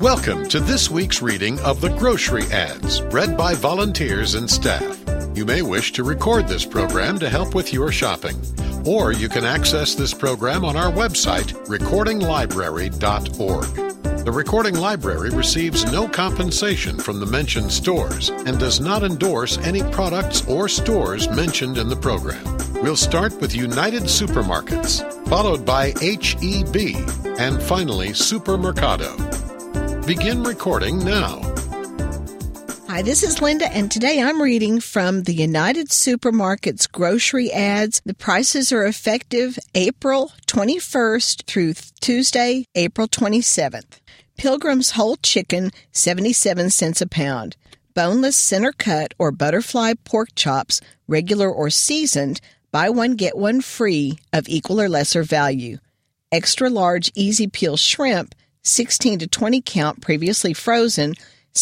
Welcome to this week's reading of the Grocery Ads, read by volunteers and staff. You may wish to record this program to help with your shopping, or you can access this program on our website, recordinglibrary.org. The Recording Library receives no compensation from the mentioned stores and does not endorse any products or stores mentioned in the program. We'll start with United Supermarkets, followed by H-E-B, and finally Supermercado. Begin recording now. Hi, this is Linda, and today I'm reading from the United Supermarkets Grocery Ads. The prices are effective April 21st through Tuesday, April 27th. Pilgrim's whole chicken, 77 cents a pound. Boneless center cut or butterfly pork chops, regular or seasoned, buy one, get one free of equal or lesser value. Extra large easy peel shrimp, 16 to 20 count, previously frozen,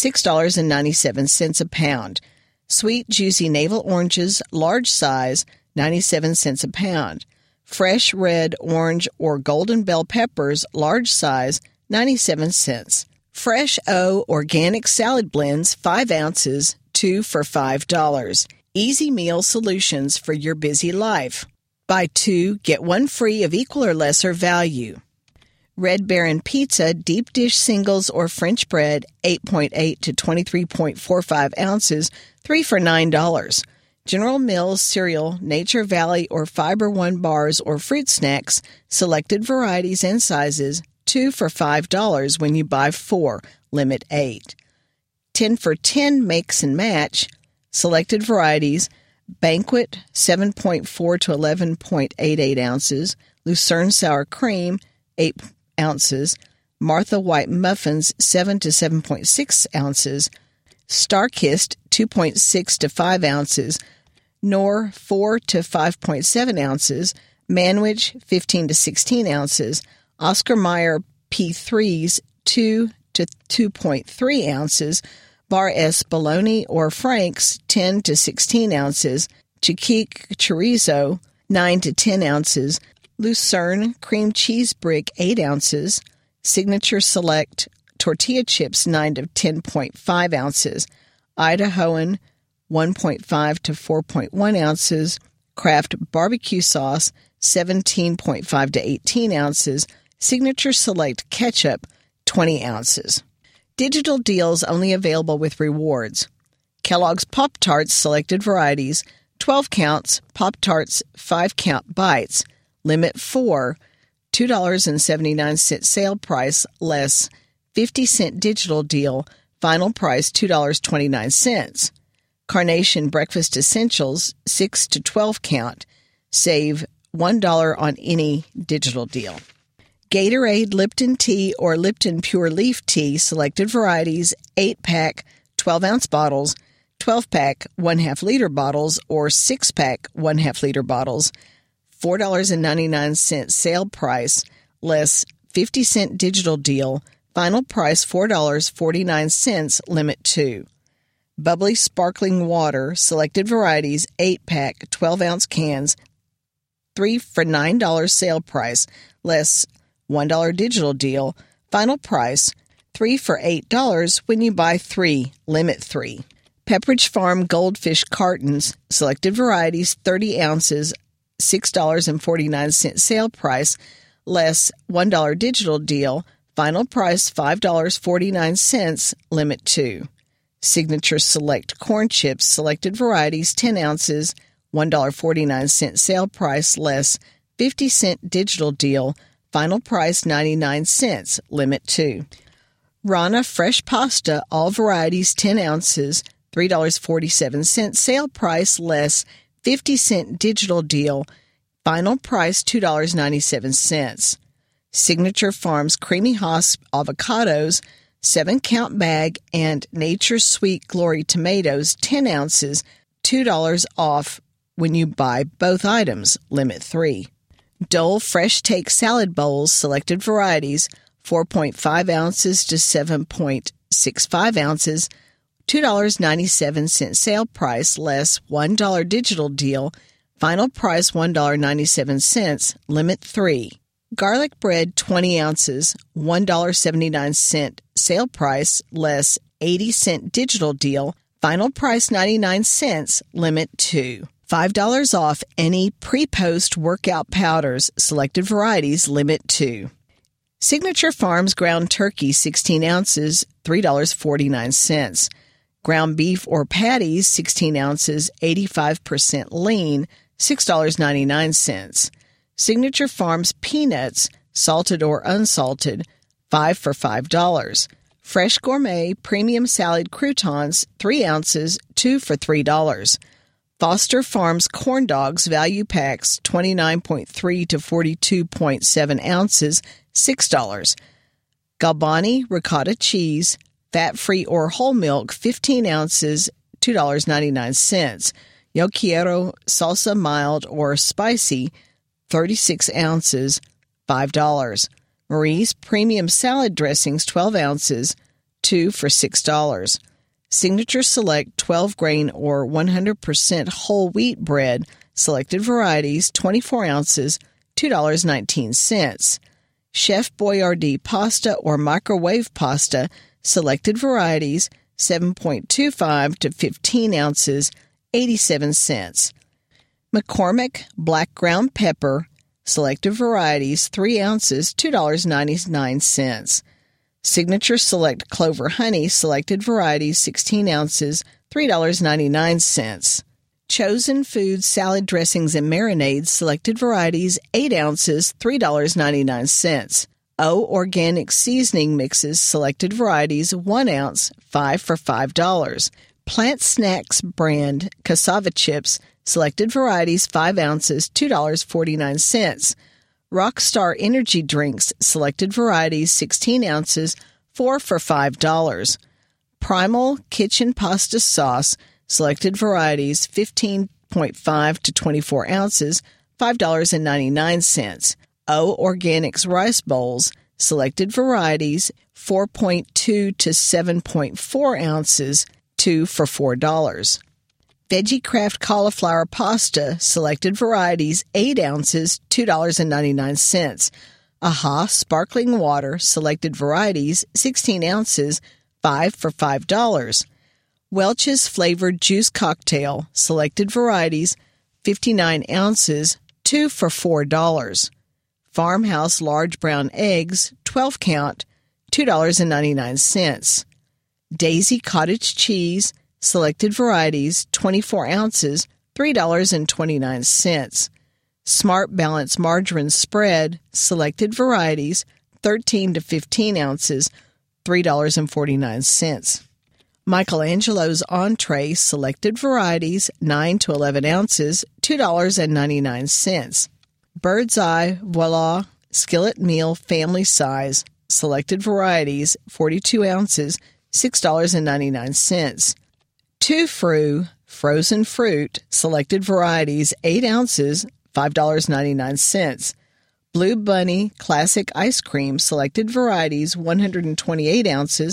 $6.97 a pound. Sweet, juicy navel oranges, large size, 97 cents a pound. Fresh red, orange, or golden bell peppers, large size, 97 cents. Fresh O organic salad blends, 5 ounces, 2 for $5. Easy meal solutions for your busy life. Buy 2, get 1 free of equal or lesser value. Red Baron Pizza, deep dish singles or French bread, 8.8 to 23.45 ounces, 3 for $9. General Mills cereal, Nature Valley or Fiber One bars or fruit snacks, selected varieties and sizes, 2 for $5 when you buy 4, limit 8. 10 for 10 makes and match, selected varieties, Banquet, 7.4 to 11.88 ounces, Lucerne Sour Cream, 8 ounces, Martha White Muffins, 7 to 7.6 ounces, Starkist, 2.6 to 5 ounces, Knorr, 4 to 5.7 ounces, Manwich, 15 to 16 ounces, Oscar Mayer P3s, 2 to 2.3 ounces, Bar S Bologna or Frank's, 10 to 16 ounces, Chiquique Chorizo, 9 to 10 ounces, Lucerne Cream Cheese Brick, 8 ounces, Signature Select Tortilla Chips, 9 to 10.5 ounces, Idahoan, 1.5 to 4.1 ounces, Kraft Barbecue Sauce, 17.5 to 18 ounces, Signature Select Ketchup, 20 ounces. Digital deals only available with rewards. Kellogg's Pop-Tarts selected varieties, 12 counts, Pop-Tarts 5-count bites, limit 4, $2.79 sale price less 50-cent digital deal, final price $2.29. Carnation Breakfast Essentials, 6 to 12 count, save $1 on any digital deal. Gatorade Lipton Tea or Lipton Pure Leaf Tea, selected varieties, 8-pack, 12-ounce bottles, 12-pack, 1/2 liter bottles, or 6-pack, 1/2 liter bottles, $4.99 sale price, less 50-cent digital deal, final price $4.49, limit 2. Bubbly Sparkling Water, selected varieties, 8-pack, 12-ounce cans, 3 for $9 sale price, less $1 digital deal, final price $3 for $8 when you buy 3, limit 3. Pepperidge Farm Goldfish cartons, selected varieties, 30 ounces, $6.49 sale price, less $1 digital deal, final price $5.49, limit 2. Signature Select Corn Chips, selected varieties, 10 ounces, $1.49 sale price, less 50-cent digital deal, final price 99 cents, limit 2. Rana Fresh Pasta, all varieties, 10 ounces, $3.47 sale price, less 50-cent digital deal, final price $2.97. Signature Farms Creamy Hass avocados, 7-count bag, and Nature's Sweet Glory tomatoes, 10 ounces, $2 off when you buy both items, limit 3. Dole Fresh Take salad bowls, selected varieties, 4.5 ounces to 7.65 ounces, $2.97 sale price, less $1 digital deal, final price $1.97, limit 3. Garlic bread, 20 ounces, $1.79 sale price less 80-cent digital deal. Final price 99 cents, limit 2. $5 off any pre-post workout powders, selected varieties, limit 2. Signature Farms ground turkey 16 ounces, $3.49. Ground beef or patties 16 ounces, 85% lean, $6.99. Signature Farms peanuts, salted or unsalted, 5 for $5. Fresh Gourmet premium salad croutons, 3 ounces, 2 for $3. Foster Farms corn dogs value packs, 29.3 to 42.7 ounces, $6. Galbani ricotta cheese, fat-free or whole milk, 15 ounces, $2.99. Yo Quiero salsa mild or spicy, 36 ounces, $5. Marie's premium salad dressings, 12 ounces, 2 for $6. Signature Select 12-grain or 100% whole wheat bread, selected varieties, 24 ounces, $2.19. Chef Boyardee pasta or microwave pasta, selected varieties, 7.25 to 15 ounces, 87 cents. McCormick black ground pepper, selected varieties, 3 ounces, $2.99. Signature Select Clover Honey, selected varieties, 16 ounces, $3.99. Chosen Foods salad dressings and marinades, selected varieties, 8 ounces, $3.99. O Organic seasoning mixes, selected varieties, 1 ounce, 5 for $5. Plant Snacks brand cassava chips, selected varieties, 5 ounces, $2.49. Rockstar Energy drinks, selected varieties, 16 ounces, 4 for $5. Primal Kitchen pasta sauce, selected varieties, 15.5 to 24 ounces, $5.99. O Organics rice bowls, selected varieties, 4.2 to 7.4 ounces, 2 for $4. Veggie Craft cauliflower pasta, selected varieties, 8 ounces, $2.99. Aha sparkling water, selected varieties, 16 ounces, 5 for $5. Welch's flavored juice cocktail, selected varieties, 59 ounces, 2 for $4. Farmhouse large brown eggs, 12 count, $2.99. Daisy cottage cheese, selected varieties, 24 ounces, $3.29. Smart Balance margarine spread, selected varieties, 13 to 15 ounces, $3.49. Michelangelo's entree, selected varieties, 9 to 11 ounces, $2.99. Bird's Eye Voila skillet meal family size, selected varieties, 42 ounces, $6.99. Two Frou frozen fruit, selected varieties, 8 ounces, $5.99. Blue Bunny classic ice cream, selected varieties, 128 ounces,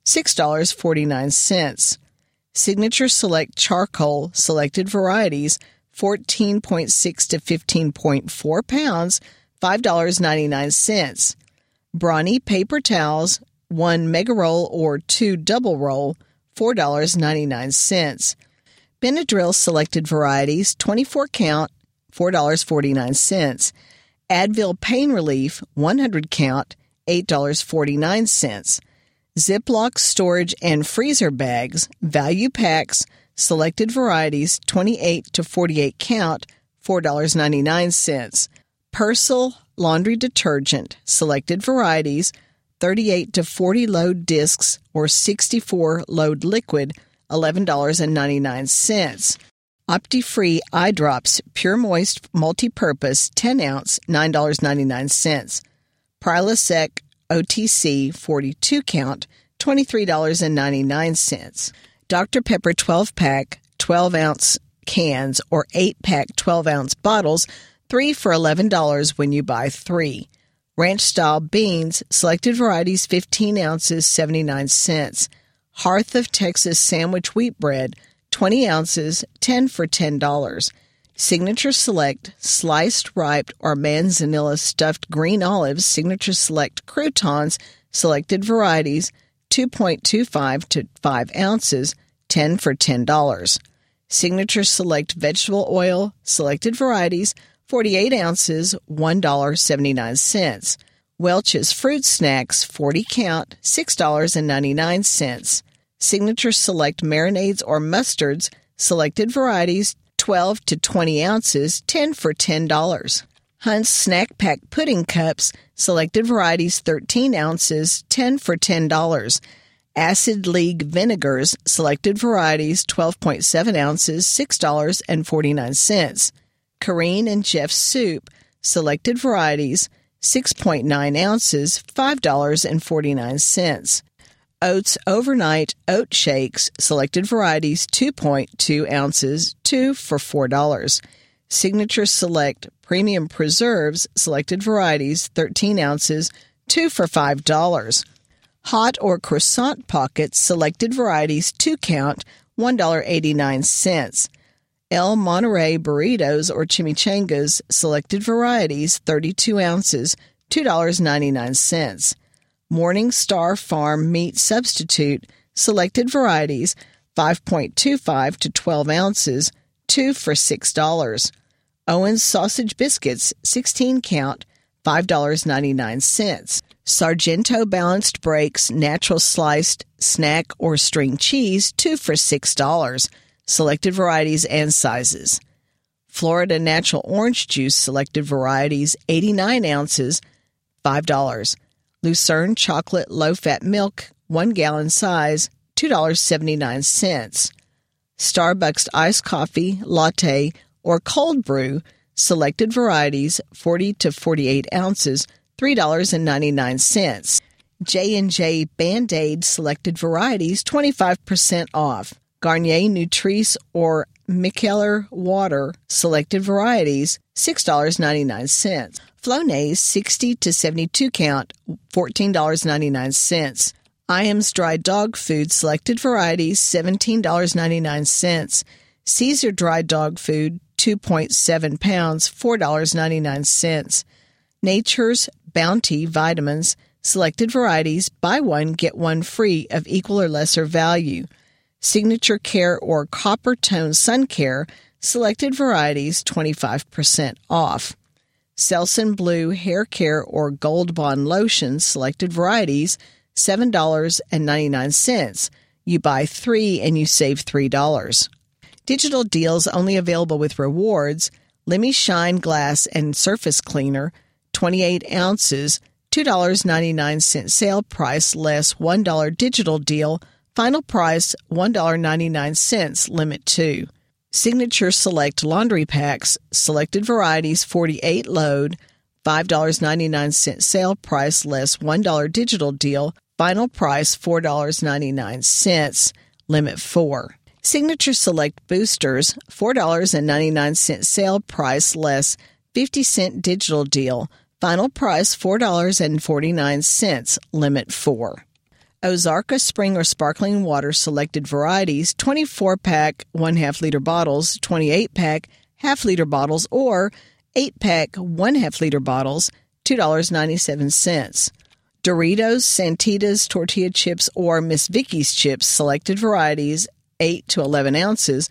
$6.49. Signature Select charcoal, selected varieties, 14.6 to 15.4 pounds, $5.99. Brawny paper towels, 1 mega roll or 2 double roll, $4.99. Benadryl selected varieties, 24 count, $4.49. Advil pain relief, 100 count, $8.49. Ziploc storage and freezer bags, value packs, selected varieties, 28 to 48 count, $4.99. Persil laundry detergent, selected varieties, 38 to 40 load discs or 64 load liquid, $11.99. Opti-Free eye drops, pure moist multi-purpose, 10 ounce, $9.99. Prilosec OTC 42 count, $23.99. Dr. Pepper 12-pack, 12-ounce cans or 8-pack 12-ounce bottles, 3 for $11 when you buy 3. Ranch-style beans, selected varieties, 15 ounces, 79 cents. Hearth of Texas sandwich wheat bread, 20 ounces, 10 for $10. Signature Select sliced, ripe, or manzanilla stuffed green olives, Signature Select croutons, selected varieties, 2.25 to 5 ounces, 10 for $10. Signature Select Vegetable Oil, selected varieties, 48 ounces, $1.79. Welch's Fruit Snacks, 40 count, $6.99. Signature Select Marinades or Mustards, selected varieties, 12 to 20 ounces, 10 for $10. Hunt's Snack Pack Pudding Cups, selected varieties, 13 ounces, 10 for $10. Acid League Vinegars, selected varieties, 12.7 ounces, $6.49. Corrine and Jeff's Soup, selected varieties, 6.9 ounces, $5.49. Oats Overnight Oat Shakes, selected varieties, 2.2 ounces, 2 for $4. Signature Select Premium Preserves, selected varieties, 13 ounces, 2 for $5. Hot or Croissant Pockets, selected varieties, 2 count, $1.89. El Monterey Burritos or Chimichangas, selected varieties, 32 ounces, $2.99. Morning Star Farm Meat Substitute, selected varieties, 5.25 to 12 ounces, 2 for $6. Owens Sausage Biscuits, 16 count, $5.99. Sargento Balanced Breaks Natural Sliced Snack or String Cheese, 2 for $6. Selected varieties and sizes. Florida Natural Orange Juice, selected varieties, 89 ounces, $5. Lucerne Chocolate Low-Fat Milk, 1 gallon size, $2.79. Starbucks Iced Coffee, Latte, or Cold Brew, selected varieties, 40 to 48 ounces, $3.99. J&J Band-Aid selected varieties, 25% off. Garnier Nutrice or Mikkeller Water selected varieties, $6.99. Flonase 60 to 72 count, $14.99. Iams Dry Dog Food selected varieties, $17.99. Caesar Dry Dog Food 2.7 pounds, $4.99. Nature's Bounty Vitamins, selected varieties, buy one, get one free of equal or lesser value. Signature Care or Copper Tone Sun Care, selected varieties, 25% off. Selsun Blue Hair Care or Gold Bond Lotion, selected varieties, $7.99. You buy 3 and you save $3. Digital deals only available with rewards. Lemmy Shine Glass and Surface Cleaner, 28 ounces, $2.99 sale price less $1 digital deal. Final price $1.99, limit 2. Signature Select Laundry Packs, selected varieties, 48 load, $5.99 sale price less $1 digital deal. Final price $4.99, limit 4. Signature Select Boosters, $4.99 sale price less 50-cent digital deal. Final price $4.49, limit 4. Ozarka Spring or Sparkling Water selected varieties, 24-pack 1/2 liter bottles, 28-pack half-liter bottles, or 8-pack 1/2 liter bottles, $2.97. Doritos, Santitas, Tortilla Chips, or Miss Vicky's Chips selected varieties, 8 to 11 ounces,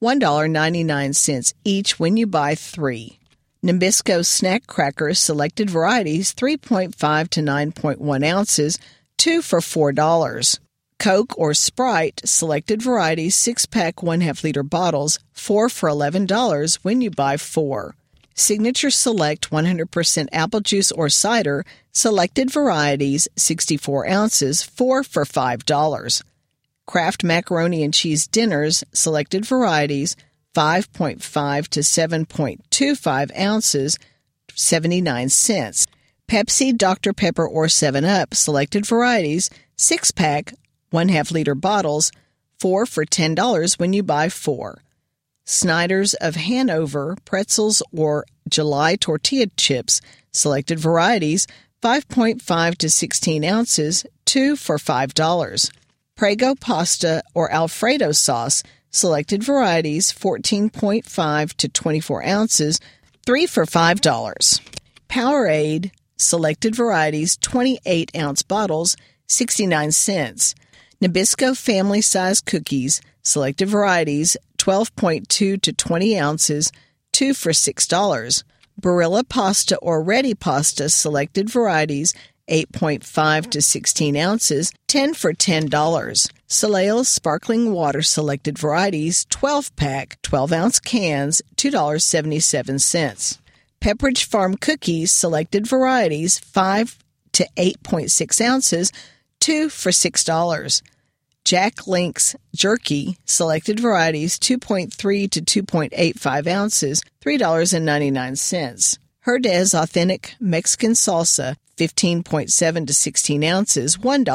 $1.99 each when you buy 3. Nabisco Snack Crackers selected varieties, 3.5 to 9.1 ounces, 2 for $4. Coke or Sprite selected varieties, 6-pack 1/2 liter bottles, 4 for $11 when you buy 4. Signature Select 100% apple juice or cider selected varieties, 64 ounces, 4 for $5. Kraft Macaroni and Cheese Dinners selected varieties, 5.5 to 7.25 ounces, 79 cents. Pepsi, Dr. Pepper, or 7-Up selected varieties, 6-pack 1/2 liter bottles, 4 for $10 when you buy 4. Snyder's of Hanover pretzels or July tortilla chips selected varieties, 5.5 to 16 ounces, 2 for $5. Prego pasta or Alfredo sauce selected varieties, 14.5 to 24 ounces, 3 for $5. Powerade selected varieties, 28-ounce bottles, 69 cents. Nabisco family size cookies, selected varieties, 12.2 to 20 ounces, 2 for $6. Barilla pasta or ready pasta, selected varieties, 8.5 to 16 ounces, 10 for $10. Soleil sparkling water, selected varieties, 12-pack, 12-ounce cans, $2.77. Pepperidge Farm cookies, selected varieties, 5 to 8.6 ounces, 2 for $6. Jack Link's jerky, selected varieties, 2.3 to 2.85 ounces, $3.99. Herdez Authentic Mexican Salsa, 15.7 to 16 ounces,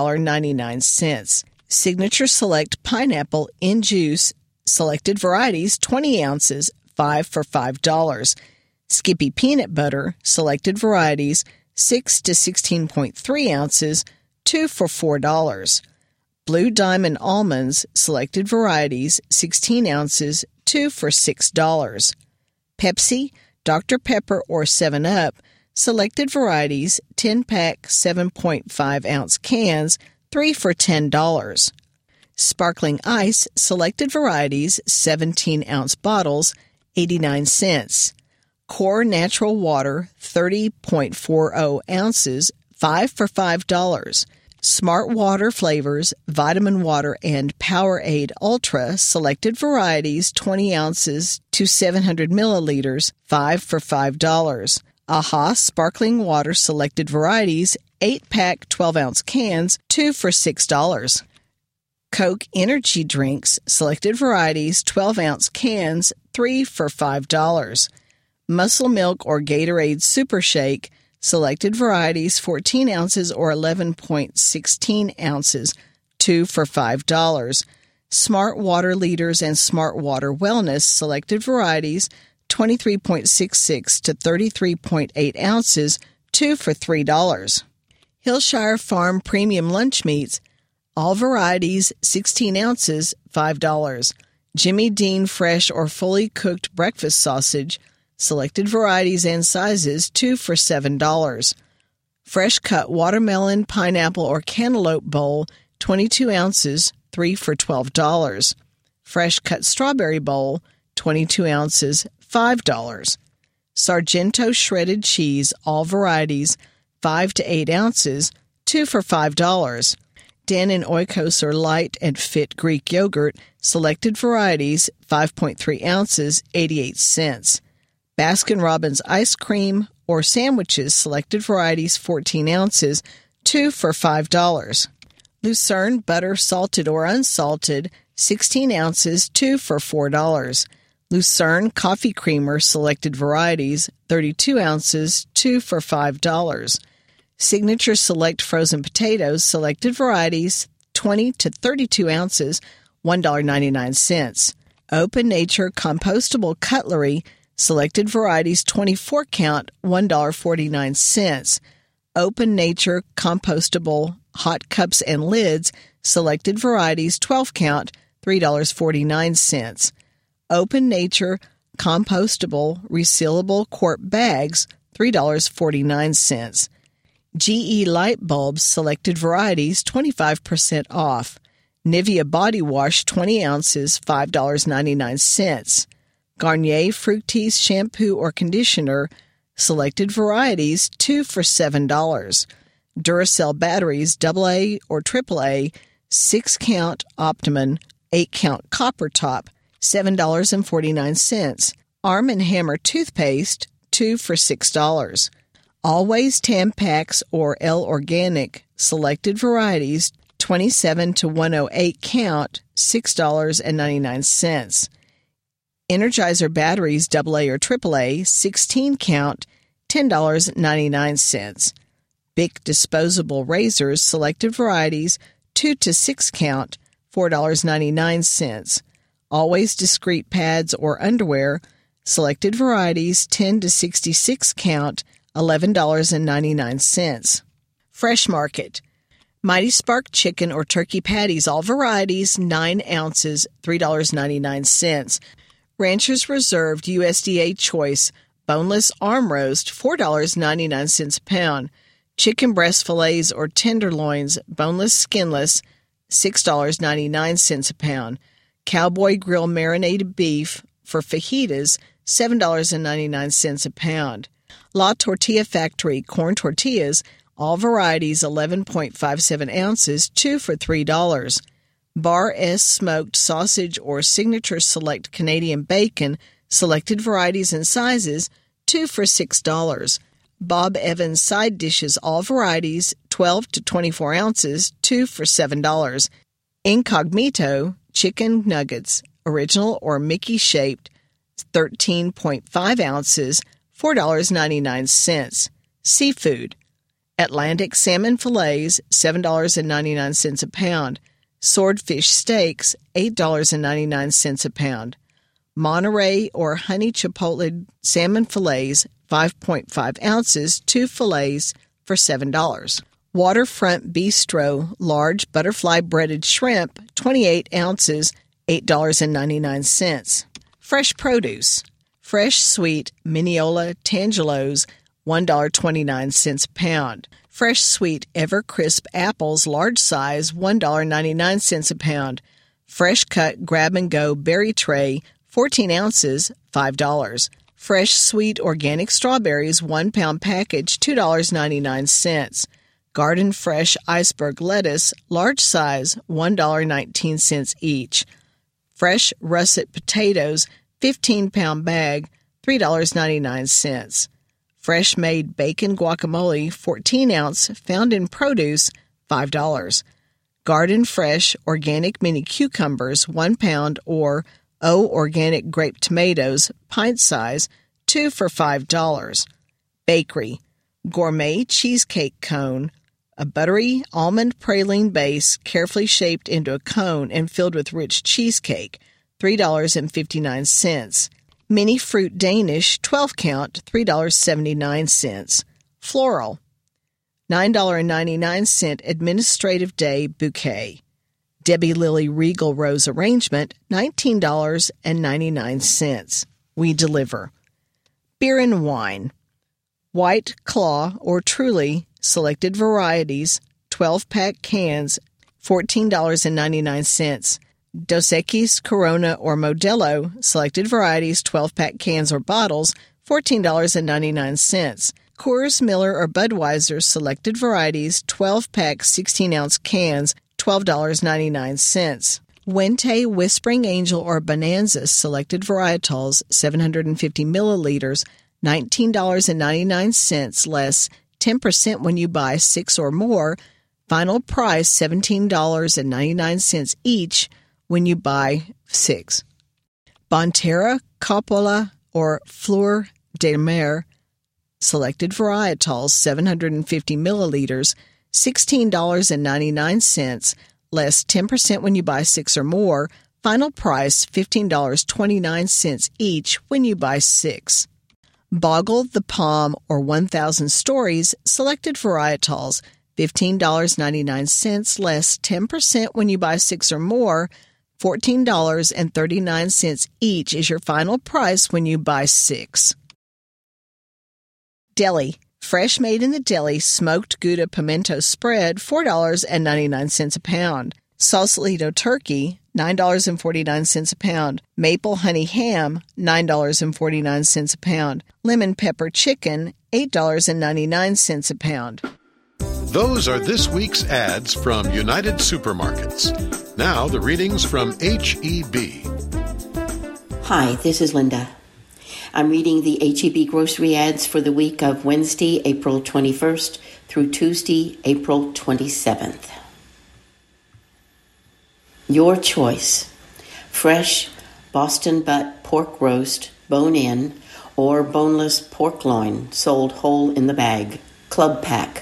$1.99. Signature Select Pineapple in Juice, selected varieties, 20 ounces, 5 for $5. Skippy Peanut Butter, selected varieties, 6 to 16.3 ounces, 2 for $4. Blue Diamond Almonds, selected varieties, 16 ounces, 2 for $6. Pepsi, Dr. Pepper or 7-Up, selected varieties, 10-pack, 7.5-ounce cans, 3 for $10. Sparkling Ice, selected varieties, 17-ounce bottles, 89 cents. Core Natural Water, 30.40 ounces, 5 for $5. Smart Water Flavors, Vitamin Water, and Powerade Ultra, selected varieties, 20 ounces to 700 milliliters, 5 for $5. AHA Sparkling Water, selected varieties, 8-pack, 12-ounce cans, 2 for $6. Coke Energy Drinks, selected varieties, 12-ounce cans, 3 for $5. Muscle Milk or Gatorade Super Shake, selected varieties, 14 ounces or 11.16 ounces, 2 for $5. Smart Water Leaders and Smart Water Wellness, selected varieties, 23.66 to 33.8 ounces, 2 for $3. Hillshire Farm Premium Lunch Meats, all varieties, 16 ounces, $5. Jimmy Dean Fresh or Fully Cooked Breakfast Sausage, selected varieties and sizes, 2 for $7. Fresh cut watermelon, pineapple, or cantaloupe bowl, 22 ounces, 3 for $12. Fresh cut strawberry bowl, 22 ounces, $5. Sargento shredded cheese, all varieties, 5 to 8 ounces, 2 for $5. Dannon Oikos or light and fit Greek yogurt, selected varieties, 5.3 ounces, 88 cents. Baskin-Robbins ice cream or sandwiches, selected varieties, 14 ounces, 2 for $5. Lucerne butter, salted or unsalted, 16 ounces, 2 for $4. Lucerne coffee creamer, selected varieties, 32 ounces, 2 for $5. Signature Select frozen potatoes, selected varieties, 20 to 32 ounces, $1.99. Open Nature compostable cutlery, selected varieties, 24 count, $1.49. Open Nature compostable hot cups and lids, selected varieties, 12 count, $3.49. Open Nature compostable resealable quart bags, $3.49. GE light bulbs, selected varieties, 25% off. Nivea body wash, 20 ounces, $5.99. Garnier Fructis shampoo or conditioner, selected varieties, 2 for $7. Duracell batteries, AA or AAA, 6-count Optimum, 8-count copper top, $7.49. Arm & Hammer toothpaste, 2 for $6. Always Tampax or L Organic, selected varieties, 27 to 108 count, $6.99. Energizer batteries, AA or AAA, 16 count, $10.99. Bic disposable razors, selected varieties, 2 to 6 count, $4.99. Always discreet pads or underwear, selected varieties, 10 to 66 count, $11.99. Fresh Market. Mighty Spark chicken or turkey patties, all varieties, 9 ounces, $3.99. Rancher's Reserved USDA Choice boneless arm roast, $4.99 a pound. Chicken breast fillets or tenderloins, boneless, skinless, $6.99 a pound. Cowboy Grill marinated beef for fajitas, $7.99 a pound. La Tortilla Factory corn tortillas, all varieties, 11.57 ounces, 2 for $3. Bar S smoked sausage or Signature Select Canadian bacon, selected varieties and sizes, 2 for $6. Bob Evans side dishes, all varieties, 12 to 24 ounces, 2 for $7. Incognito chicken nuggets, original or Mickey-shaped, 13.5 ounces, $4.99. Seafood. Atlantic salmon fillets, $7.99 a pound. Swordfish steaks, $8.99 a pound. Monterey or honey chipotle salmon fillets, 5.5 ounces, 2 fillets for $7. Waterfront Bistro large butterfly breaded shrimp, 28 ounces, $8.99. Fresh produce. Fresh sweet Mineola Tangelos, $1.29 a pound. Fresh sweet Evercrisp apples large size, $1.99 a pound. Fresh cut grab-and-go berry tray, 14 ounces, $5. Fresh sweet organic strawberries, 1 pound package, $2.99. Garden Fresh iceberg lettuce, large size, $1.19 each. Fresh russet potatoes, 15-pound bag, $3.99. Fresh made bacon guacamole, 14 ounce, found in produce, $5. Garden Fresh organic mini cucumbers, 1 pound, or organic grape tomatoes, pint size, 2 for $5. Bakery. Gourmet cheesecake cone, a buttery almond praline base carefully shaped into a cone and filled with rich cheesecake, $3.59. Mini fruit Danish, 12 count, $3.79. Floral. $9.99 administrative day bouquet. Debbie Lily Regal Rose arrangement, $19.99. We deliver. Beer and wine. White Claw or Truly, selected varieties, 12-pack cans, $14.99. Dos Equis, Corona, or Modelo, selected varieties, 12-pack cans or bottles, $14.99. Coors, Miller, or Budweiser, selected varieties, 12-pack 16-ounce cans, $12.99. Wente, Whispering Angel, or Bonanza, selected varietals, 750 milliliters, $19.99 less, 10% when you buy 6 or more. Final price, $17.99 each when you buy 6. Bonterra, Coppola, or Fleur de Mer, selected varietals, 750 milliliters, $16.99, less 10% when you buy 6 or more. Final price, $15.29 each when you buy 6. Boggle the Palm or 1,000 Stories, selected varietals, $15.99, less 10% when you buy 6 or more. $14.39 each is your final price when you buy 6. Deli. Fresh made in the deli, smoked Gouda pimento spread, $4.99 a pound. Sausalito turkey, $9.49 a pound. Maple honey ham, $9.49 a pound. Lemon pepper chicken, $8.99 a pound. Those are this week's ads from United Supermarkets. Now the readings from H-E-B. Hi, this is Linda. I'm reading the H-E-B grocery ads for the week of Wednesday, April 21st through Tuesday, April 27th. Your choice. Fresh Boston butt pork roast, bone-in, or boneless pork loin, sold whole in the bag. Club pack,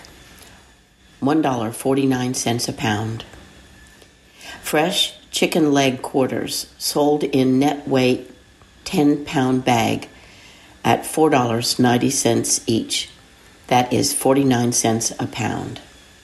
$1.49 a pound. Fresh chicken leg quarters, sold in net weight 10-pound bag at $4.90 each. That is 49 cents a pound.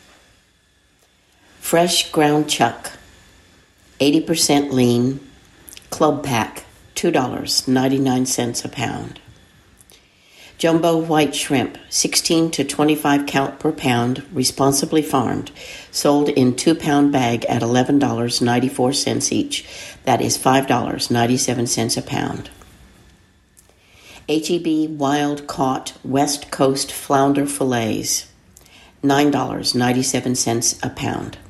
Fresh ground chuck, 80% lean, club pack, $2.99 a pound. Jumbo white shrimp, 16 to 25 count per pound, responsibly farmed, sold in 2-pound bag at $11.94 each. That is $5.97 a pound. H-E-B wild caught West Coast flounder fillets, $9.97 a pound.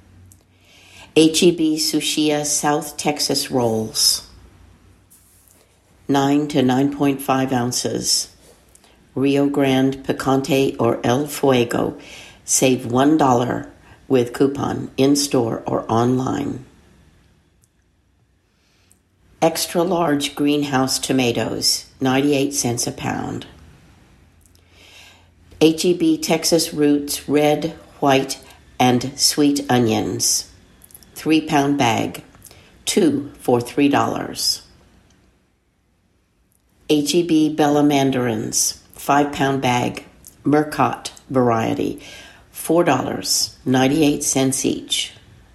H-E-B Sushia South Texas rolls, 9 to 9.5 ounces. Rio Grande Picante or El Fuego, save $1 with coupon in-store or online. Extra large greenhouse tomatoes, 98 cents a pound. H-E-B Texas Roots red, white, and sweet onions, 3-pound bag, 2 for $3. H-E-B Bella mandarins, 5-pound bag, Murcott variety, $4.98 each.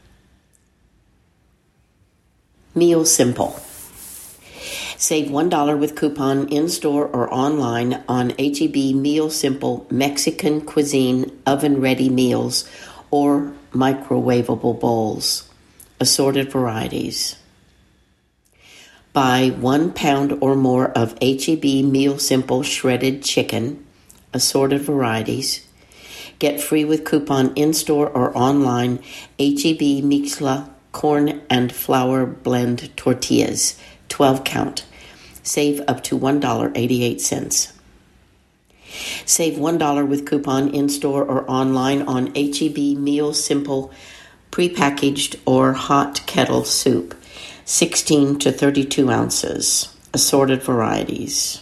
Meal Simple. Save $1 with coupon in-store or online on H-E-B Meal Simple Mexican cuisine oven-ready meals or microwavable bowls, assorted varieties. Buy 1 pound or more of H-E-B Meal Simple shredded chicken, assorted varieties. Get free with coupon in-store or online H-E-B Mixla corn and flour blend tortillas, 12 count. Save up to $1.88. Save $1 with coupon in-store or online on H-E-B Meal Simple prepackaged or hot kettle soup, 16 to 32 ounces, assorted varieties.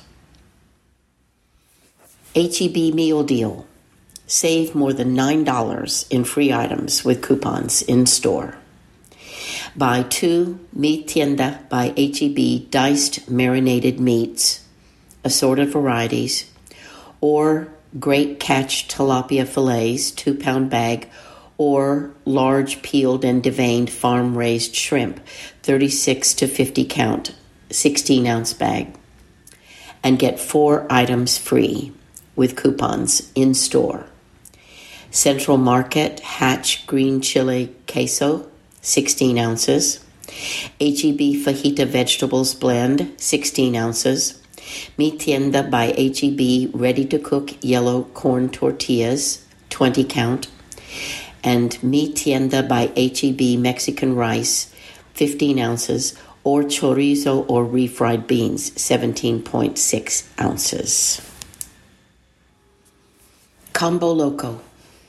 H-E-B Meal Deal. Save more than $9 in free items with coupons in-store. Buy 2 Mi Tienda by H-E-B diced marinated meats, assorted varieties, or Great Catch tilapia fillets, 2-pound bag, or large peeled and deveined farm-raised shrimp, 36 to 50 count, 16-ounce bag. And get 4 items free with coupons in-store. Central Market Hatch Green Chile Queso, 16 ounces. H-E-B Fajita Vegetables Blend, 16 ounces. Mi Tienda by H-E-B Ready-to-Cook Yellow Corn Tortillas, 20 count. And Mi Tienda by H-E-B Mexican Rice, 15 ounces, or chorizo or refried beans, 17.6 ounces. Combo Loco.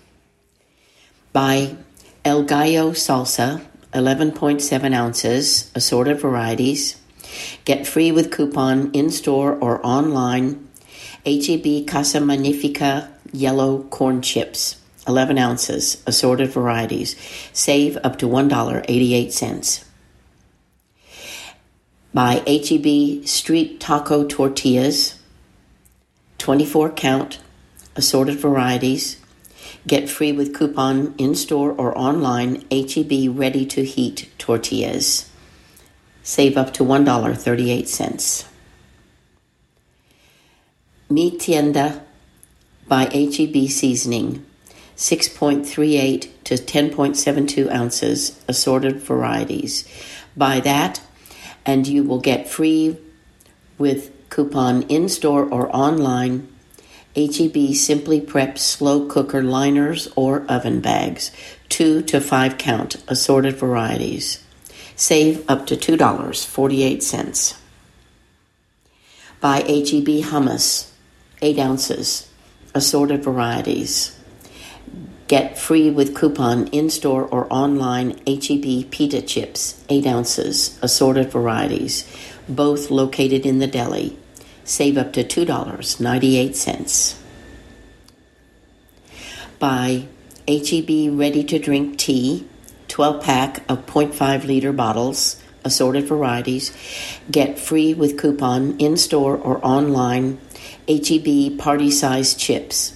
Buy El Gallo Salsa, 11.7 ounces, assorted varieties. Get free with coupon in-store or online. H-E-B Casa Magnifica Yellow Corn Chips, 11 ounces, assorted varieties. Save up to $1.88. Buy H-E-B Street Taco Tortillas, 24 count, assorted varieties. Get free with coupon in-store or online H-E-B Ready-to-Heat Tortillas. Save up to $1.38. Mi Tienda by H-E-B Seasoning, 6.38 to 10.72 ounces, assorted varieties. Buy that and you will get free with coupon in-store or online H-E-B Simply Prep slow cooker liners or oven bags, 2 to 5 count, assorted varieties. Save up to $2.48. Buy H-E-B hummus, 8 ounces, assorted varieties. Get free with coupon in-store or online H-E-B pita chips, 8 ounces, assorted varieties, both located in the deli. Save up to $2.98. Buy H-E-B ready-to-drink tea, 12-pack of 0.5-liter bottles, assorted varieties. Get free with coupon in-store or online H-E-B party-size chips,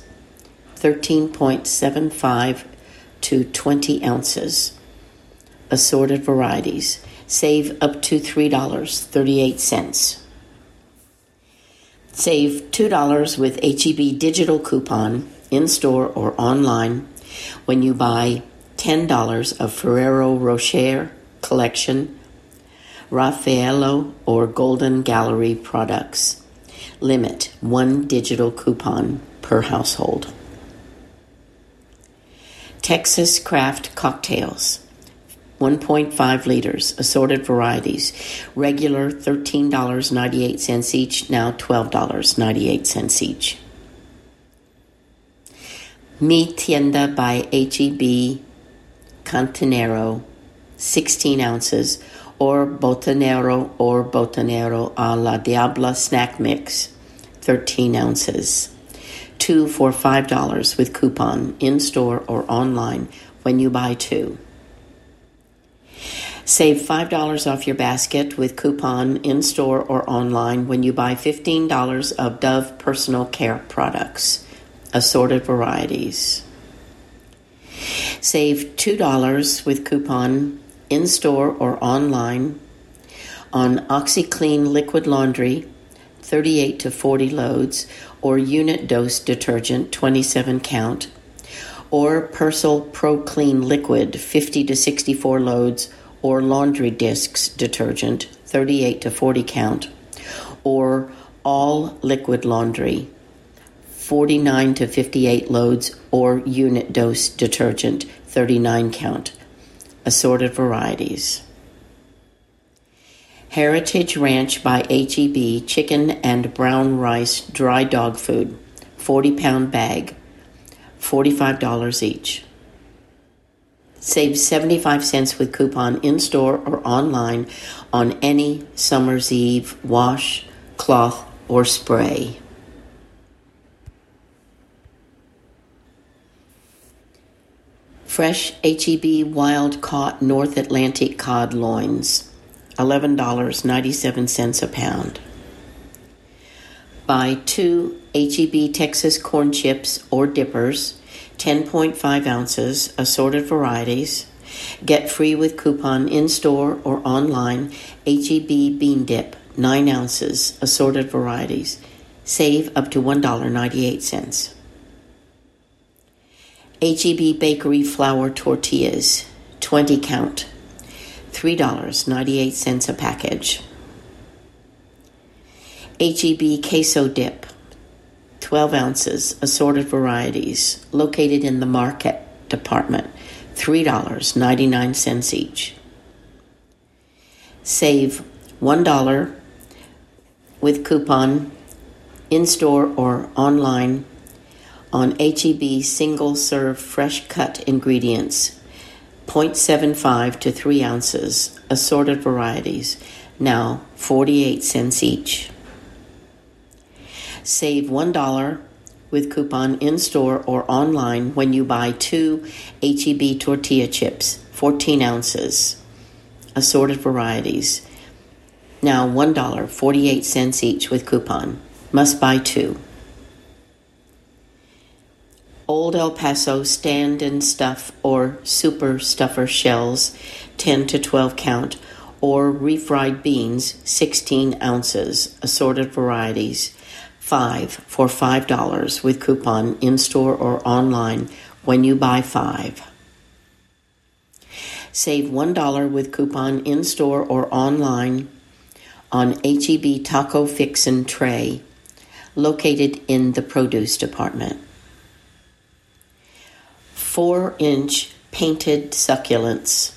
13.75 to 20 ounces, assorted varieties. Save up to $3.38. Save $2 with HEB digital coupon in-store or online when you buy $10 of Ferrero Rocher Collection, Raffaello, or Golden Gallery products. Limit 1 digital coupon per household. Texas Craft Cocktails, 1.5 liters, assorted varieties. Regular $13.98 each, now $12.98 each. Mi Tienda by HEB Cantinero, 16 ounces, or Botanero a la Diabla snack mix, 13 ounces. 2 for $5 with coupon in-store or online when you buy 2. Save $5 off your basket with coupon in-store or online when you buy $15 of Dove personal care products, assorted varieties. Save $2 with coupon in-store or online on OxiClean liquid laundry, 38 to 40 loads, or unit dose detergent, 27 count, or Persil Pro Clean liquid, 50 to 64 loads, or laundry discs detergent, 38 to 40 count, or all liquid laundry, 49 to 58 loads, or unit dose detergent, 39 count, assorted varieties. Heritage Ranch by HEB chicken and brown rice dry dog food, 40-pound bag, $45 each. Save 75 cents with coupon in-store or online on any Summer's Eve wash, cloth, or spray. Fresh HEB wild-caught North Atlantic cod loins, $11.97 a pound. Buy 2 HEB Texas corn chips or dippers, 10.5 ounces, assorted varieties. Get free with coupon in-store or online HEB bean dip, 9 ounces, assorted varieties. Save up to $1.98. HEB Bakery flour tortillas, 20 count, $3.98 a package. HEB queso dip, 12 ounces, assorted varieties, located in the market department, $3.99 each. Save $1 with coupon in-store or online on HEB single-serve fresh cut ingredients, 0.75 to 3 ounces, assorted varieties, now 48 cents each. Save $1 with coupon in-store or online when you buy 2 HEB tortilla chips, 14 ounces, assorted varieties, now $1, 48 cents each with coupon. Must buy 2. Old El Paso stand and stuff or super stuffer shells, 10 to 12 count, or refried beans, 16 ounces, assorted varieties, 5 for $5 with coupon in-store or online when you buy 5. Save $1 with coupon in-store or online on HEB Taco Fixin' Tray, located in the produce department. 4-inch painted succulents,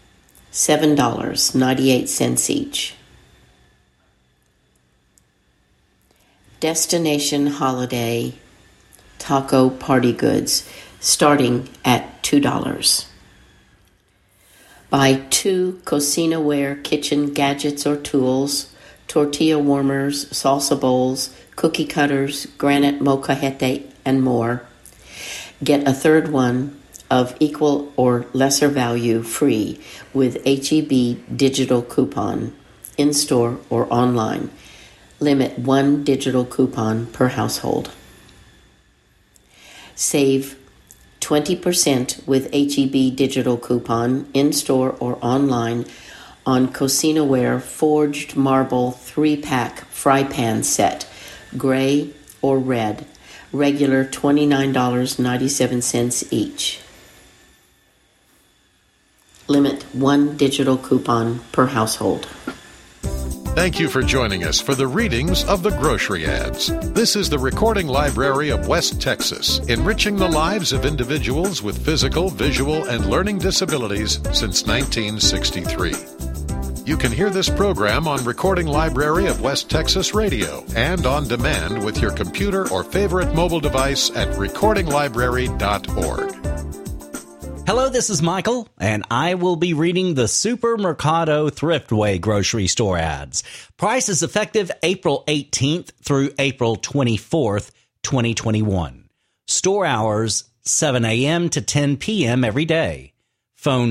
$7.98 each. Destination Holiday taco party goods, starting at $2. Buy 2 Cocinaware kitchen gadgets or tools, tortilla warmers, salsa bowls, cookie cutters, granite molcajete, and more. Get a third one of equal or lesser value free with HEB digital coupon, in-store or online. Limit 1 digital coupon per household. Save 20% with HEB digital coupon, in-store or online, on Cocinaware forged marble 3-pack fry pan set, gray or red, regular $29.97 each. Limit 1 digital coupon per household. Thank you for joining us for the readings of the grocery ads. This is the Recording Library of West Texas, enriching the lives of individuals with physical, visual, and learning disabilities since 1963. You can hear this program on Recording Library of West Texas Radio and on demand with your computer or favorite mobile device at recordinglibrary.org. Hello, this is Michael, and I will be reading the Supermercado Thriftway grocery store ads. Prices effective April 18th through April 24th, 2021. Store hours, 7 a.m. to 10 p.m. every day. Phone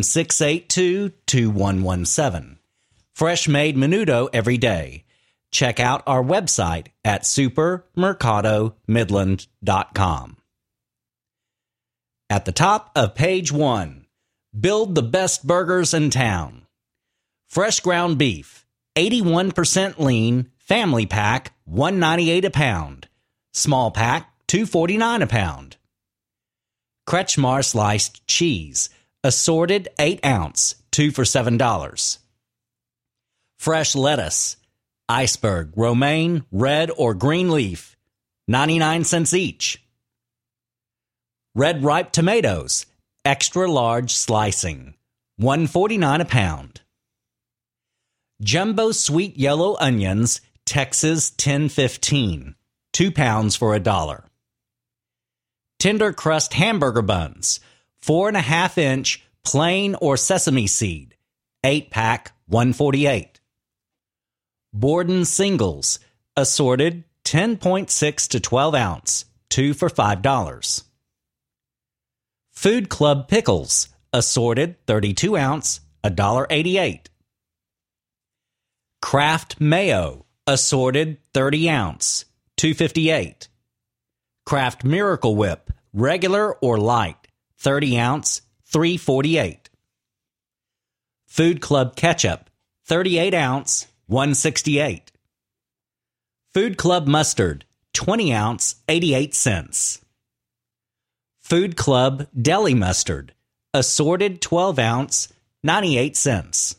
682-2117. Fresh made menudo every day. Check out our website at supermercadomidland.com. At the top of page 1, build the best burgers in town. Fresh ground beef, 81% lean, family pack, $1.98 a pound. Small pack, $2.49 a pound. Kretschmar sliced cheese, assorted 8 ounce, 2 for $7. Fresh lettuce, iceberg, romaine, red or green leaf, 99 cents each. Red ripe tomatoes, extra large slicing, $1.49 a pound. Jumbo sweet yellow onions, Texas 1015, 2 pounds for $1. Tender crust hamburger buns, 4.5-inch plain or sesame seed, 8-pack, $1.48. Borden singles, assorted 10.6 to 12 ounce, 2 for $5. Food Club pickles, assorted 32 ounce, $1.88. Kraft mayo, assorted 30 ounce, $2.58. Kraft Miracle Whip, regular or light, 30 ounce, $3.48. Food Club ketchup, 38 ounce, $1.68. Food Club mustard, 20 ounce, 88 cents. Food Club deli mustard, assorted 12 ounce, 98 cents.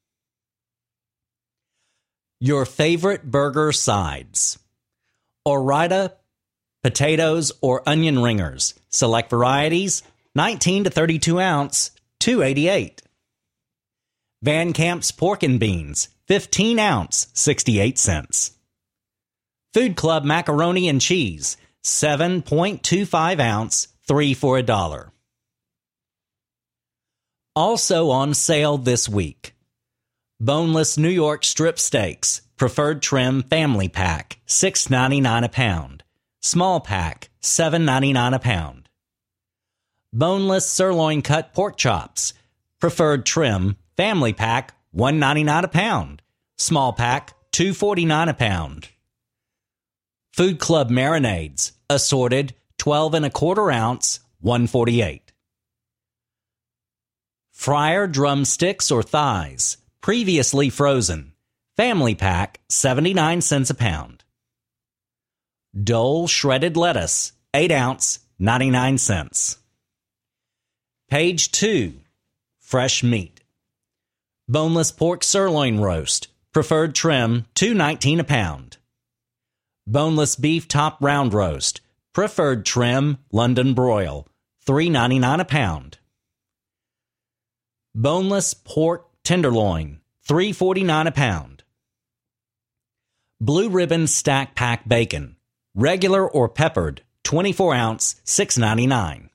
Your favorite burger sides. Ore-Ida, potatoes or onion ringers, select varieties, 19 to 32 ounce, $2.88. Van Camp's pork and beans, 15 ounce, 68 cents. Food Club macaroni and cheese, 7.25 ounce, 3 for $1. Also on sale this week. Boneless New York strip steaks, preferred trim family pack, $6.99 a pound. Small pack, $7.99 a pound. Boneless sirloin cut pork chops, preferred trim family pack, $1.99 a pound. Small pack, $2.49 a pound. Food Club marinades, assorted 12 1/4 ounce, $1.48. Fryer drumsticks or thighs, previously frozen, family pack, 79 cents a pound. Dole shredded lettuce, 8 ounce, 99 cents. Page 2, fresh meat. Boneless pork sirloin roast, preferred trim, $2.19 a pound. Boneless beef top round roast, preferred trim, London broil, $3.99 a pound. Boneless pork tenderloin, $3.49 a pound. Blue Ribbon stack pack bacon, regular or peppered, 24 ounce, $6.99.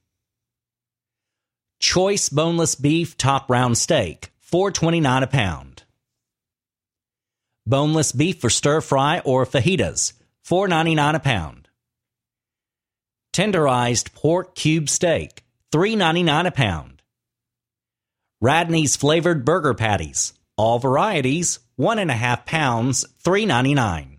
Choice boneless beef top round steak, $4.29 a pound. Boneless beef for stir fry or fajitas, $4.99 a pound. Tenderized pork cube steak, $3.99 a pound. Radney's flavored burger patties, all varieties, 1.5 pounds, $3.99.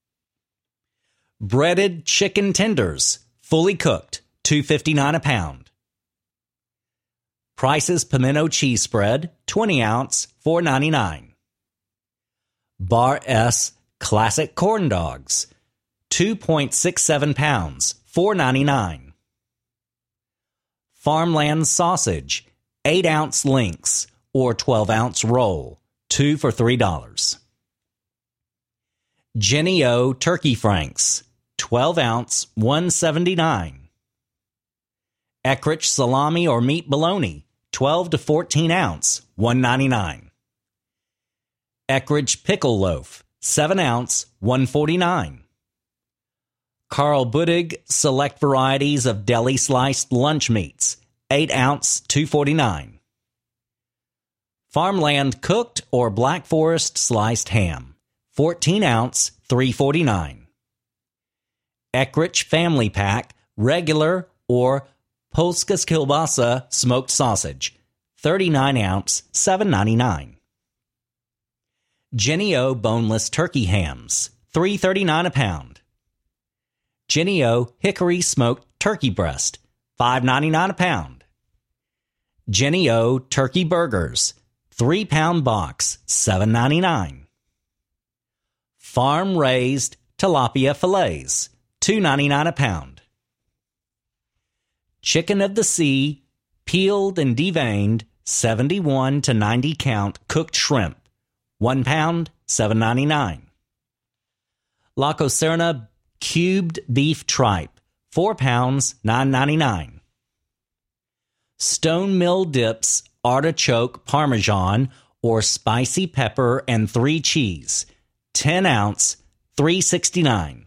Breaded chicken tenders, fully cooked, $2.59 a pound. Price's pimento cheese spread, 20 ounce, $4.99. Bar S classic corn dogs, 2.67 pounds, $4.99. Farmland sausage, 8-ounce links or 12-ounce roll, 2 for $3. Jennie-O turkey franks, 12-ounce, $1.79. Eckrich salami or meat bologna, 12 to 14 ounce, $1.99. Eckrich pickle loaf, 7 ounce, $1.49. Carl Buddig select varieties of deli sliced lunch meats, 8 ounce, $2.49. Farmland cooked or Black Forest sliced ham, 14 ounce, $3.49. Eckrich family pack, regular or Polska's kielbasa smoked sausage, 39 ounce, $7.99. Jennie-O boneless turkey hams, $3.39 a pound. Jennie-O hickory smoked turkey breast, $5.99 a pound. Jennie-O turkey burgers, 3-pound box, $7.99. Farm raised tilapia fillets, $2.99 a pound. Chicken of the sea, peeled and deveined, 71 to 90 count cooked shrimp, 1 pound, $7.99. La Coserna cubed beef tripe, 4 pounds, $9.99. Stone Mill dips, artichoke parmesan or spicy pepper and 3 cheese, 10 ounce, $3.69.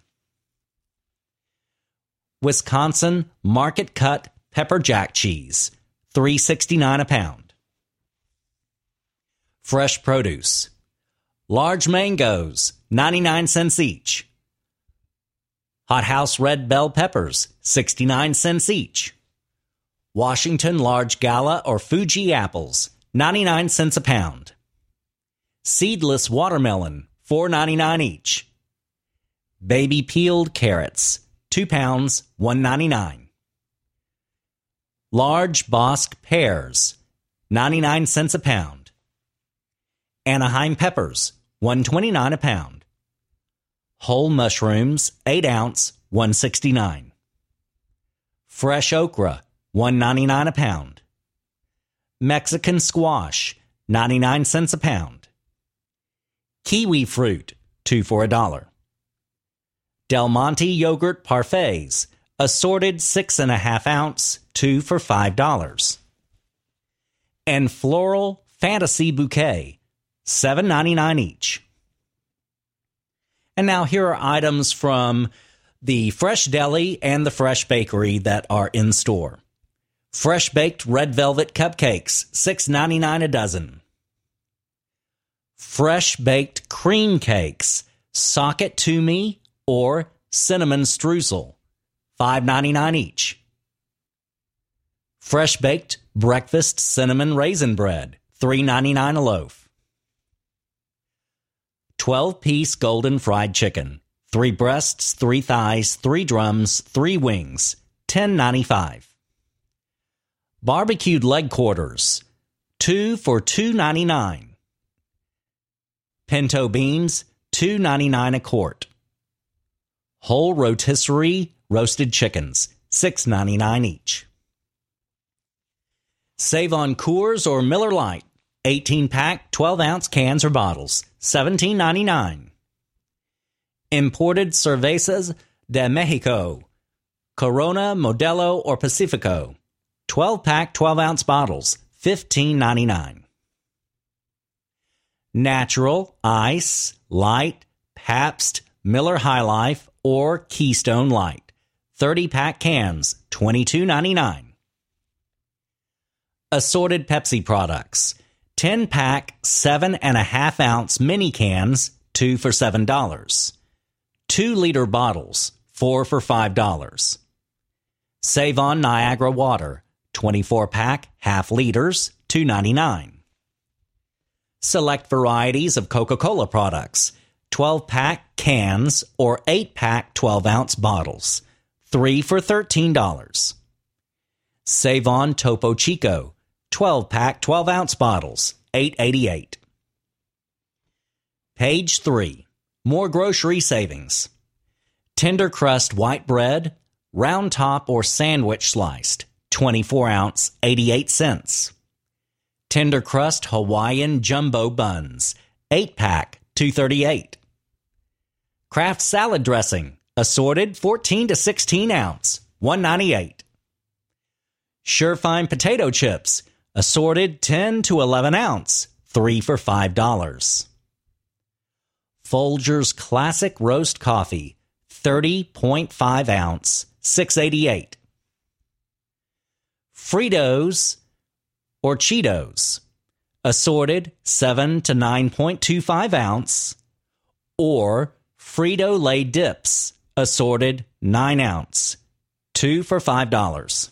Wisconsin market cut pepper jack cheese, $3.69 a pound. Fresh produce. Large mangoes, 99 cents each. Hothouse red bell peppers, 69 cents each. Washington large Gala or Fuji apples, 99 cents a pound. Seedless watermelon, $4.99 each. Baby peeled carrots, 2 pounds, $1.99. Large Bosque pears, 99 cents a pound. Anaheim peppers, $1.29 a pound. Whole mushrooms, 8 ounce, $1.69. Fresh okra, $1.99 a pound. Mexican squash, 99 cents a pound. Kiwi fruit, 2 for $1. Del Monte yogurt parfaits, assorted 6.5 ounce, 2 for $5. And floral fantasy bouquet, $7.99 each. And now here are items from the Fresh Deli and the Fresh Bakery that are in store. Fresh baked red velvet cupcakes, $6.99 a dozen. Fresh baked cream cakes, sock it to me or cinnamon streusel, $5.99 each. Fresh baked breakfast cinnamon raisin bread, $3.99 a loaf. 12-piece golden fried chicken, 3 breasts, 3 thighs, 3 drums, 3 wings, $10.95. Barbecued leg quarters, 2 for $2.99. Pinto beans, $2.99 a quart. Whole rotisserie roasted chickens, $6.99 each. Save on Coors or Miller Lite, 18-pack, 12-ounce cans or bottles, $17.99. Imported Cervezas de Mexico, Corona, Modelo, or Pacifico, 12-pack, 12-ounce bottles, $15.99. Natural, Ice, Light, Pabst, Miller High Life, or Keystone Light, 30-pack cans, $22.99. Assorted Pepsi products, 10-pack, 7.5-ounce mini cans, 2 for $7. 2-liter bottles, 4 for $5. Save on Niagara Water, 24-pack, half liters, $2.99. Select varieties of Coca-Cola products, 12-pack cans or 8-pack 12-ounce bottles, 3 for $13. Save on Topo Chico, 12-pack 12-ounce bottles, $8.88. Page 3. More grocery savings. Tender crust white bread, round top or sandwich sliced, 24 ounce, 88 cents. Tender crust Hawaiian jumbo buns, 8-pack, $2.38. Kraft salad dressing, assorted 14 to 16 ounce, $1.98. Surefine potato chips, assorted 10 to 11 ounce, 3 for $5. Folgers Classic Roast Coffee, 30.5 ounce, $6.88. Fritos or Cheetos, assorted 7 to 9.25 ounce, or Frito-Lay dips, assorted 9 ounce, 2 for $5.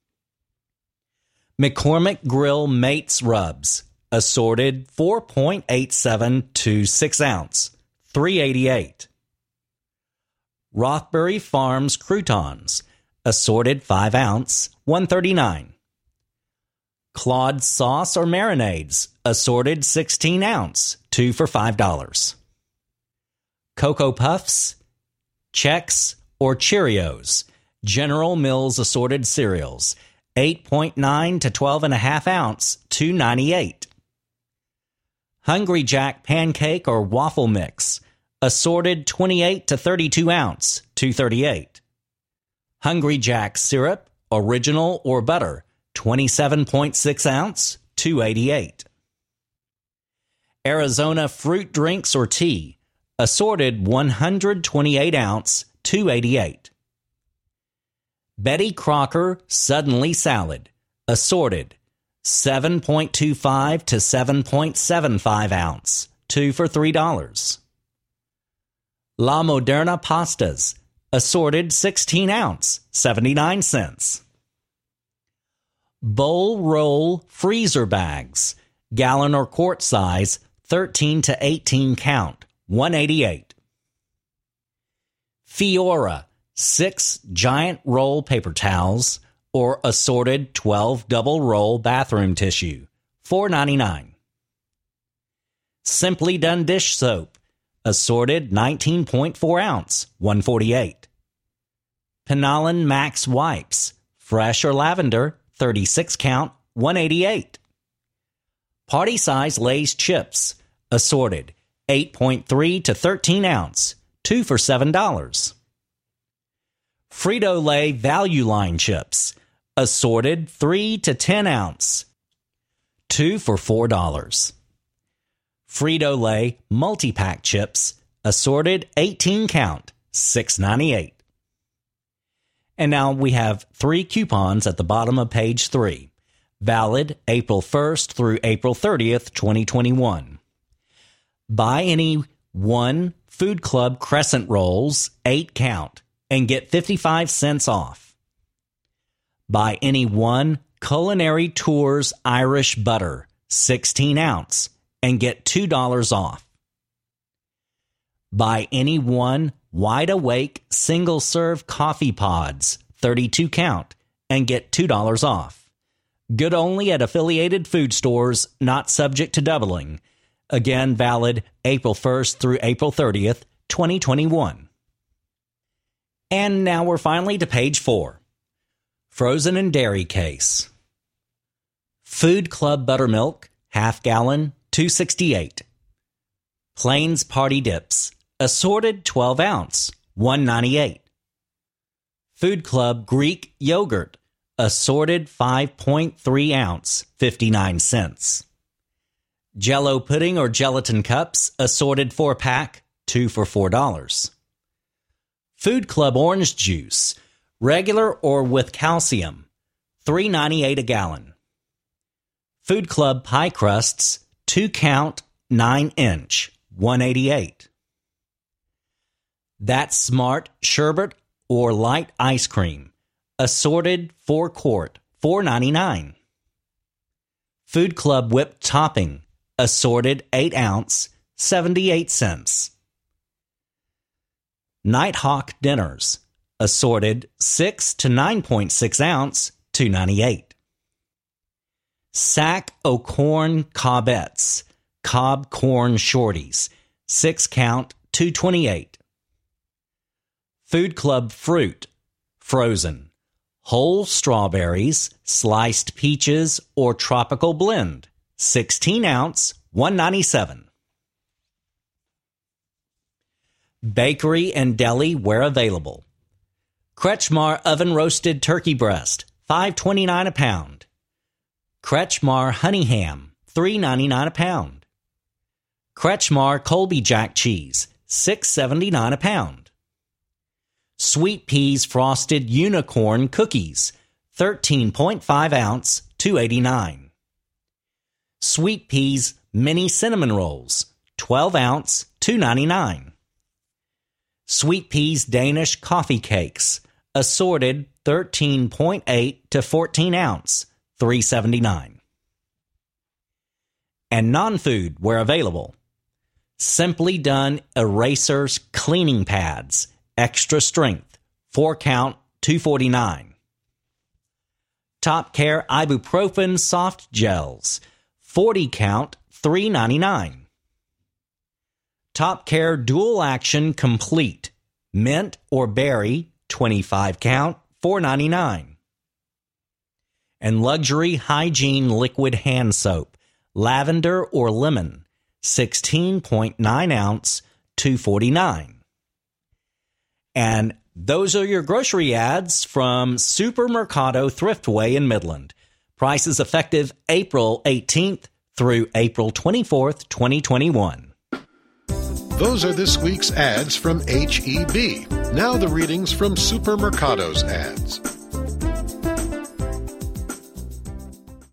McCormick Grill Mates Rubs, assorted 4.87 to 6 ounce, $3.88. Rothbury Farms Croutons, assorted 5 ounce, $1.39. Claude sauce or marinades, assorted 16 ounce, 2 for $5. Cocoa Puffs, Chex, or Cheerios, General Mills assorted cereals, 8.9 to 12.5 ounce, $2.98. Hungry Jack pancake or waffle mix, assorted 28 to 32 ounce, $2.38. Hungry Jack syrup, original or butter, 27.6 ounce, $2.88. Arizona fruit drinks or tea, assorted 128 ounce, $2.88. Betty Crocker Suddenly Salad, assorted 7.25 to 7.75 ounce, 2 for $3. La Moderna pastas, assorted 16 ounce, 79 cents. Bowl roll freezer bags, gallon or quart size, 13 to 18 count, $1.88. Fiora 6 giant roll paper towels or assorted 12 double roll bathroom tissue, $4.99. Simply Done dish soap, assorted 19.4 ounce, $1.48. Penallen Max wipes, fresh or lavender, 36 count, $1.88. Party size Lay's chips, assorted 8.3 to 13 ounce, 2 for $7. Frito-Lay Value Line chips, assorted 3 to 10 ounce, 2 for $4. Frito-Lay multi-pack chips, assorted 18 count, $6.98. And now we have 3 coupons at the bottom of page 3, valid April 1st through April 30th, 2021. Buy any 1 Food Club Crescent Rolls, 8 count, and get 55 cents off. Buy any 1 Culinary Tours Irish Butter, 16 ounce, and get $2 off. Buy any 1 Wide Awake single-serve coffee pods, 32 count, and get $2 off. Good only at affiliated food stores, not subject to doubling. Again, valid April 1st through April 30th, 2021. And now we're finally to page 4. Frozen and dairy case. Food Club buttermilk, half gallon, $2.68. Plains Party Dips, assorted 12 ounce, $1.98. Food Club Greek yogurt, assorted 5.3 ounce, 59 cents. Jell-O pudding or gelatin cups, assorted 4-pack, 2 for $4. Food Club orange juice, regular or with calcium, $3.98 a gallon. Food Club pie crusts, 2 count, 9 inch, $1.88. That's Smart sherbet or light ice cream, assorted 4 quart, $4.99. Food Club whipped topping, assorted 8 ounce, 78 cents. Nighthawk dinners, assorted 6 to 9.6 ounce, $2.98. Sack o' corn Cobbettes, cob corn shorties, 6 count, $2.28. Food Club fruit, frozen. Whole strawberries, sliced peaches, or tropical blend. 16 ounce, $1.97. Bakery and deli where available. Kretschmar oven roasted turkey breast, $5.29 a pound. Kretschmar honey ham, $3.99 a pound. Kretschmar Colby Jack cheese, $6.79 a pound. Sweet peas frosted unicorn cookies, 13.5 ounce, $2.89. Sweet peas mini cinnamon rolls, 12 ounce, $2.99. Sweet peas Danish coffee cakes, assorted 13.8 to 14 ounce, $3.79. And non-food where available. Simply Done erasers cleaning pads, extra strength, 4 count, $2.49. Top Care ibuprofen soft gels, 40 count, $3.99. Top Care Dual Action Complete, mint or berry, 25 count, $4.99. And Luxury Hygiene Liquid Hand Soap, lavender or lemon, 16.9 ounce, $2.49. And those are your grocery ads from Supermercado Thriftway in Midland. Prices effective April 18th through April 24th, 2021. Those are this week's ads from H-E-B. Now the readings from Supermercado's ads.